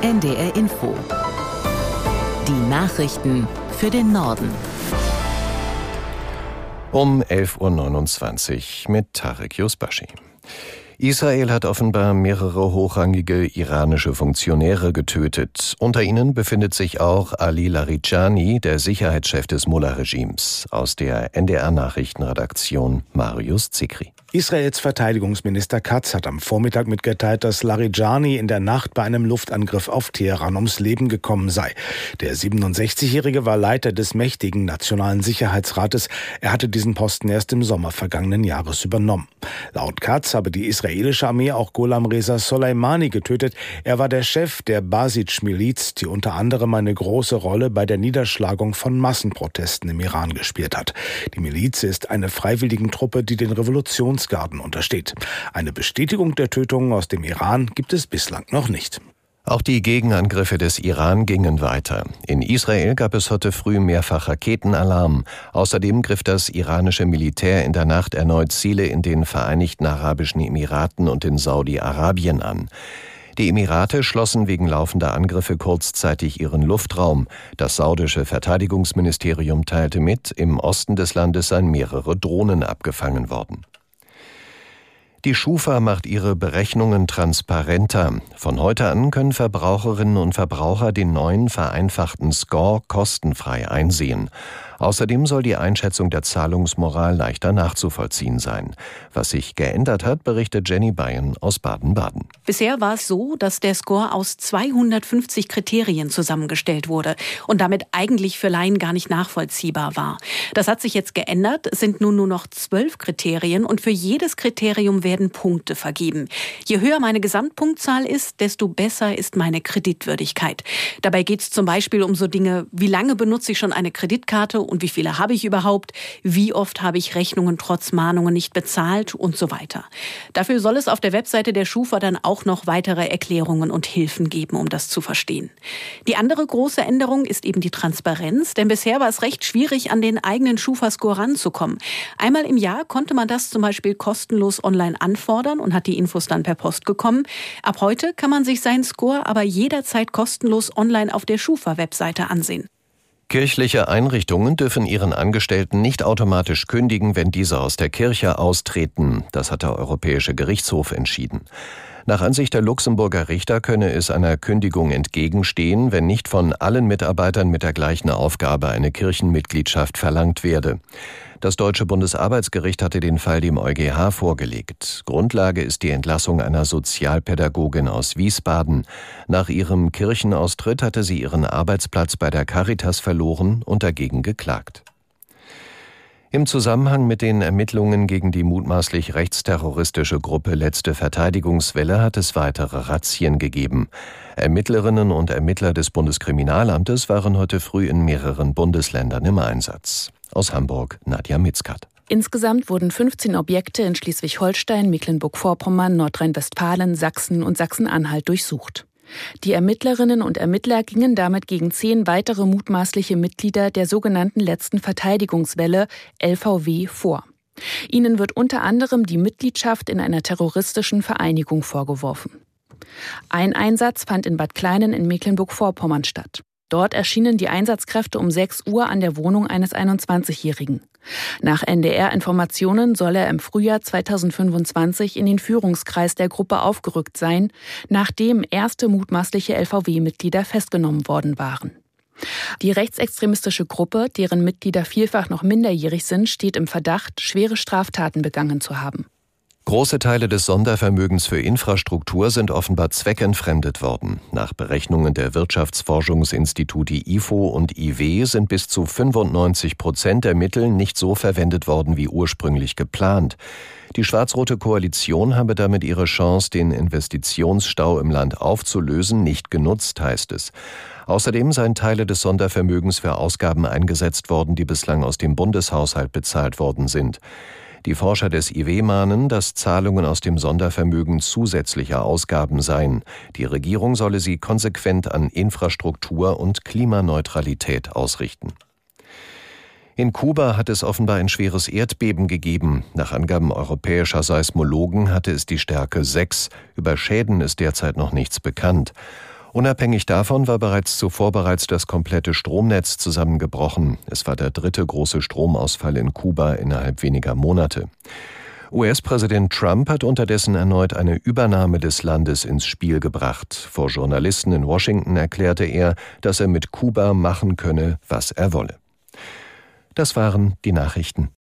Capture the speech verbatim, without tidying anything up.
N D R Info. Die Nachrichten für den Norden. Um elf Uhr neunundzwanzig mit Tarek Yusbashi. Israel hat offenbar mehrere hochrangige iranische Funktionäre getötet. Unter ihnen befindet sich auch Ali Larijani, der Sicherheitschef des Mullah-Regimes. Aus der N D R-Nachrichtenredaktion Marius Zikri. Israels Verteidigungsminister Katz hat am Vormittag mitgeteilt, dass Larijani in der Nacht bei einem Luftangriff auf Teheran ums Leben gekommen sei. Der siebenundsechzigjährige war Leiter des mächtigen Nationalen Sicherheitsrates. Er hatte diesen Posten erst im Sommer vergangenen Jahres übernommen. Laut Katz habe die israelische Armee auch Gholam Reza Soleimani getötet. Er war der Chef der Basij-Miliz, die unter anderem eine große Rolle bei der Niederschlagung von Massenprotesten im Iran gespielt hat. Die Miliz ist eine Freiwilligentruppe, die den Revolutionsgarden untersteht. Eine Bestätigung der Tötungen aus dem Iran gibt es bislang noch nicht. Auch die Gegenangriffe des Iran gingen weiter. In Israel gab es heute früh mehrfach Raketenalarm. Außerdem griff das iranische Militär in der Nacht erneut Ziele in den Vereinigten Arabischen Emiraten und in Saudi-Arabien an. Die Emirate schlossen wegen laufender Angriffe kurzzeitig ihren Luftraum. Das saudische Verteidigungsministerium teilte mit, im Osten des Landes seien mehrere Drohnen abgefangen worden. Die Schufa macht ihre Berechnungen transparenter. Von heute an können Verbraucherinnen und Verbraucher den neuen vereinfachten Score kostenfrei einsehen. Außerdem soll die Einschätzung der Zahlungsmoral leichter nachzuvollziehen sein. Was sich geändert hat, berichtet Jenny Bayen aus Baden-Baden. Bisher war es so, dass der Score aus zweihundertfünfzig Kriterien zusammengestellt wurde und damit eigentlich für Laien gar nicht nachvollziehbar war. Das hat sich jetzt geändert. Es sind nun nur noch zwölf Kriterien und für jedes Kriterium werden Punkte vergeben. Je höher meine Gesamtpunktzahl ist, desto besser ist meine Kreditwürdigkeit. Dabei geht es zum Beispiel um so Dinge, wie lange benutze ich schon eine Kreditkarte und wie viele habe ich überhaupt, wie oft habe ich Rechnungen trotz Mahnungen nicht bezahlt und so weiter. Dafür soll es auf der Webseite der Schufa dann auch noch weitere Erklärungen und Hilfen geben, um das zu verstehen. Die andere große Änderung ist eben die Transparenz, denn bisher war es recht schwierig, an den eigenen Schufa-Score ranzukommen. Einmal im Jahr konnte man das zum Beispiel kostenlos online anfordern und hat die Infos dann per Post bekommen. Ab heute kann man sich seinen Score aber jederzeit kostenlos online auf der Schufa-Webseite ansehen. Kirchliche Einrichtungen dürfen ihren Angestellten nicht automatisch kündigen, wenn diese aus der Kirche austreten. Das hat der Europäische Gerichtshof entschieden. Nach Ansicht der Luxemburger Richter könne es einer Kündigung entgegenstehen, wenn nicht von allen Mitarbeitern mit der gleichen Aufgabe eine Kirchenmitgliedschaft verlangt werde. Das Deutsche Bundesarbeitsgericht hatte den Fall dem EuGH vorgelegt. Grundlage ist die Entlassung einer Sozialpädagogin aus Wiesbaden. Nach ihrem Kirchenaustritt hatte sie ihren Arbeitsplatz bei der Caritas verloren und dagegen geklagt. Im Zusammenhang mit den Ermittlungen gegen die mutmaßlich rechtsterroristische Gruppe Letzte Verteidigungswelle hat es weitere Razzien gegeben. Ermittlerinnen und Ermittler des Bundeskriminalamtes waren heute früh in mehreren Bundesländern im Einsatz. Aus Hamburg Nadja Mitzkat. Insgesamt wurden fünfzehn Objekte in Schleswig-Holstein, Mecklenburg-Vorpommern, Nordrhein-Westfalen, Sachsen und Sachsen-Anhalt durchsucht. Die Ermittlerinnen und Ermittler gingen damit gegen zehn weitere mutmaßliche Mitglieder der sogenannten Letzten Verteidigungswelle L V W vor. Ihnen wird unter anderem die Mitgliedschaft in einer terroristischen Vereinigung vorgeworfen. Ein Einsatz fand in Bad Kleinen in Mecklenburg-Vorpommern statt. Dort erschienen die Einsatzkräfte um sechs Uhr an der Wohnung eines einundzwanzigjährigen. Nach N D R-Informationen soll er im Frühjahr zweitausendfünfundzwanzig in den Führungskreis der Gruppe aufgerückt sein, nachdem erste mutmaßliche L V W-Mitglieder festgenommen worden waren. Die rechtsextremistische Gruppe, deren Mitglieder vielfach noch minderjährig sind, steht im Verdacht, schwere Straftaten begangen zu haben. Große Teile des Sondervermögens für Infrastruktur sind offenbar zweckentfremdet worden. Nach Berechnungen der Wirtschaftsforschungsinstitute I F O und I W sind bis zu fünfundneunzig Prozent der Mittel nicht so verwendet worden wie ursprünglich geplant. Die schwarz-rote Koalition habe damit ihre Chance, den Investitionsstau im Land aufzulösen, nicht genutzt, heißt es. Außerdem seien Teile des Sondervermögens für Ausgaben eingesetzt worden, die bislang aus dem Bundeshaushalt bezahlt worden sind. Die Forscher des I W mahnen, dass Zahlungen aus dem Sondervermögen zusätzliche Ausgaben seien. Die Regierung solle sie konsequent an Infrastruktur und Klimaneutralität ausrichten. In Kuba hat es offenbar ein schweres Erdbeben gegeben. Nach Angaben europäischer Seismologen hatte es die Stärke sechs. Über Schäden ist derzeit noch nichts bekannt. Unabhängig davon war bereits zuvor bereits das komplette Stromnetz zusammengebrochen. Es war der dritte große Stromausfall in Kuba innerhalb weniger Monate. U S-Präsident Trump hat unterdessen erneut eine Übernahme des Landes ins Spiel gebracht. Vor Journalisten in Washington erklärte er, dass er mit Kuba machen könne, was er wolle. Das waren die Nachrichten.